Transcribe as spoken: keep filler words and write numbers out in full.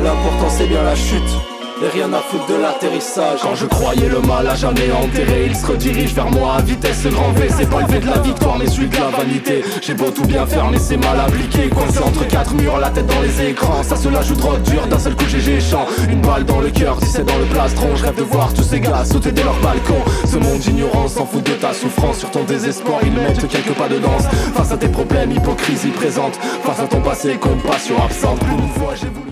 L'important c'est bien la chute et rien à foutre de l'atterrissage. Quand je croyais le mal à jamais enterré, il se redirige vers moi à vitesse grand V. C'est pas le V de la victoire mais celui de la vanité. J'ai beau tout bien faire mais c'est mal appliqué. Coincé entre quatre murs, la tête dans les écrans. Ça se la joue trop dur, d'un seul coup G G chant. Une balle dans le cœur, dix-sept dans le plastron. Je rêve de voir tous ces gars sauter dès leur balcon. Ce monde ignorant s'en fout de ta souffrance. Sur ton désespoir ils mettent quelques pas de danse. Face à tes problèmes, hypocrisie présente. Face à ton passé, compassion absente. Plus une fois j'ai voulu